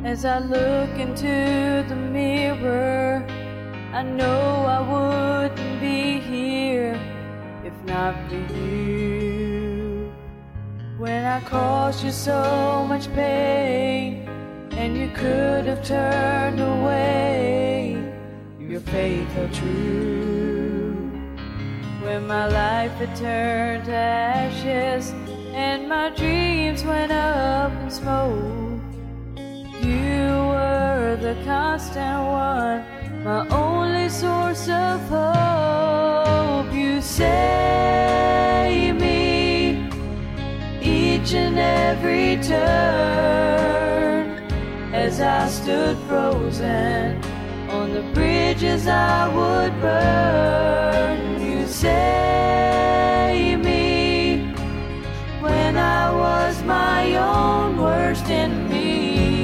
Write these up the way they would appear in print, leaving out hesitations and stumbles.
As I look into the mirror, I know I wouldn't be here if not for you. When I caused you so much pain and you could have turned away, your faith held true. When my life had turned to ashes and my dreams went up in smoke, you were the constant one, my only source of hope. You saved me each and every turn. As I stood frozen on the bridges I would burn, you saved me when I was my own worst enemy.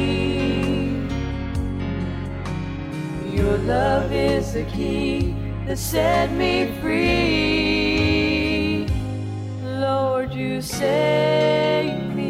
Your love is the key that set me free. Lord, you saved me.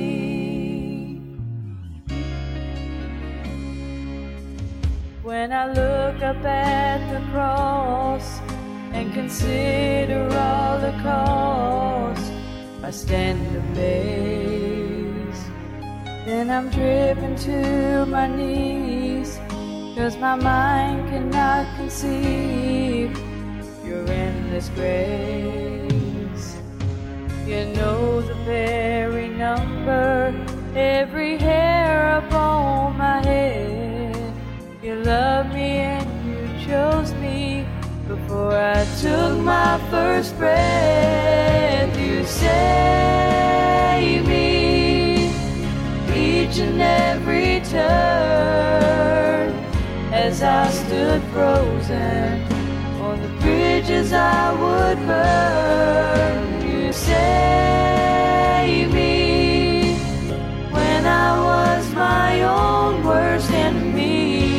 When I look up at the cross and consider all the cost, I stand amazed. Then I'm driven to my knees, 'cause my mind cannot conceive your endless grace. You know the very number, every hair upon my head. You love me and you chose me before I took my first breath. You saved me each and every turn. As I stood frozen on the bridges I would burn, you saved me when I was my own worst enemy.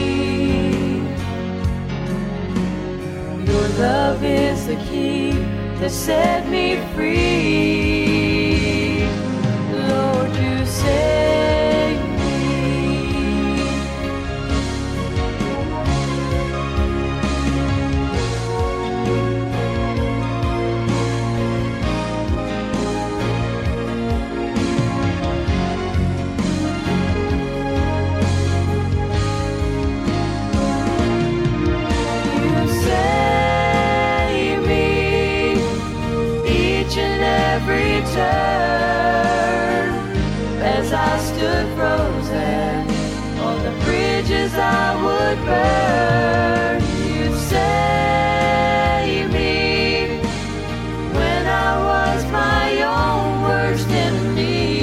Your love is the key that set me free. Lord, you saved me. As I stood frozen on the bridges I would burn, you saved me when I was my own worst enemy.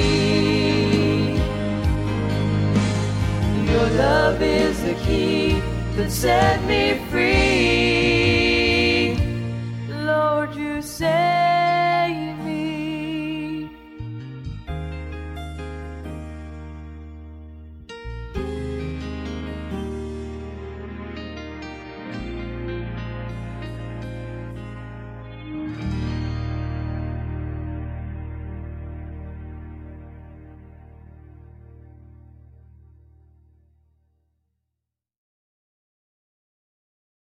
Your love is the key that set me free. Lord, you saved me.